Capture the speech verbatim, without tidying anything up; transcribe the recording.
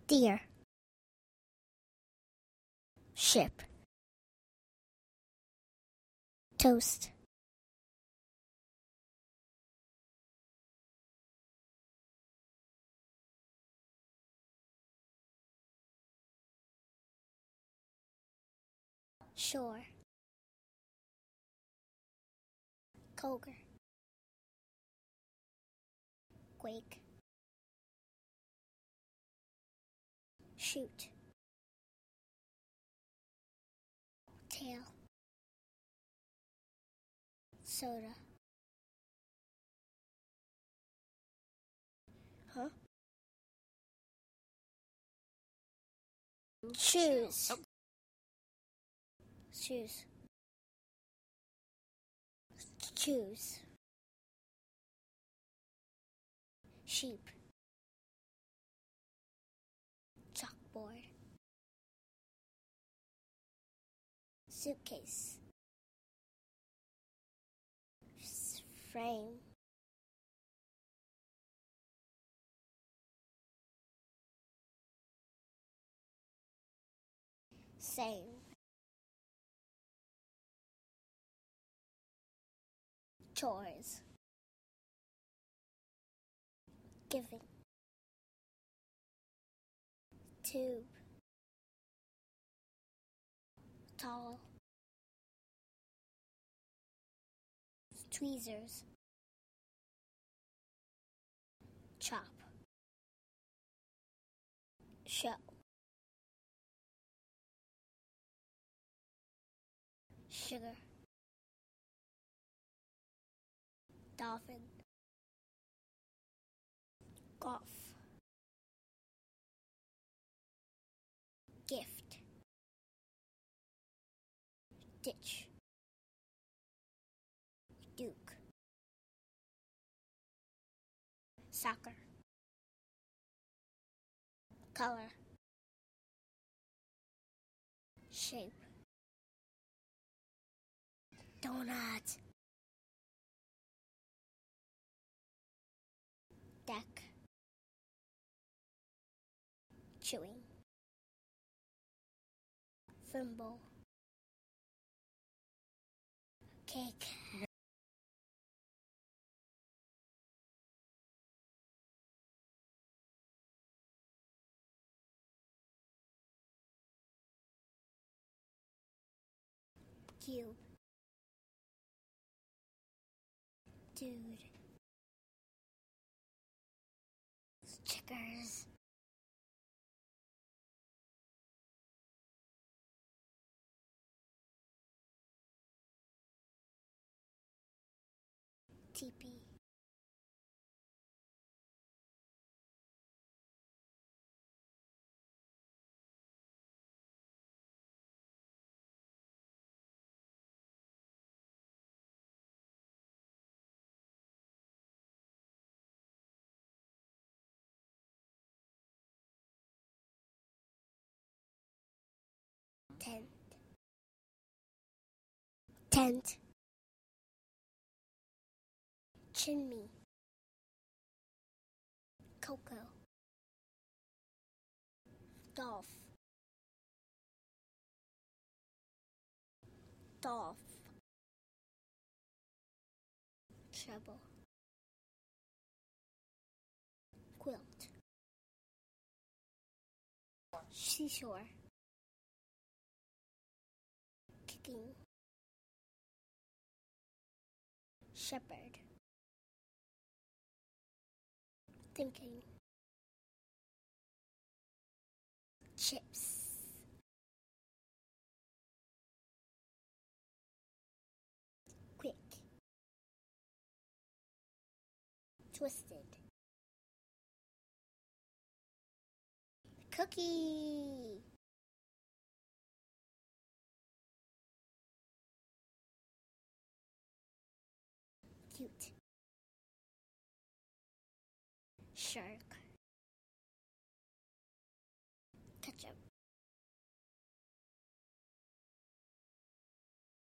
Deer. Ship. Toast. Shore. Cougar. Quake. Shoot. Tail. Soda. Huh? Shoes. Oh. Shoes. Choose. Sheep. Chalkboard. Suitcase. S- Frame. Same. Chores. Giving. Tube. Tall. Tweezers. Chop. Show. Sugar. Dolphin. Golf. Gift. Ditch. Duke. Soccer. Color. Shape. Donut. Deck. Chewing. Thimble. Cake. Cube. Dude. Checkers. Teepee. Tent. Tent. Chimney. Cocoa. Golf. Dolph. Treble. Quilt. Seashore. Kicking. Shepherd. Thinking. Chips. Quick. Twisted. Cookie. Cute. Shark.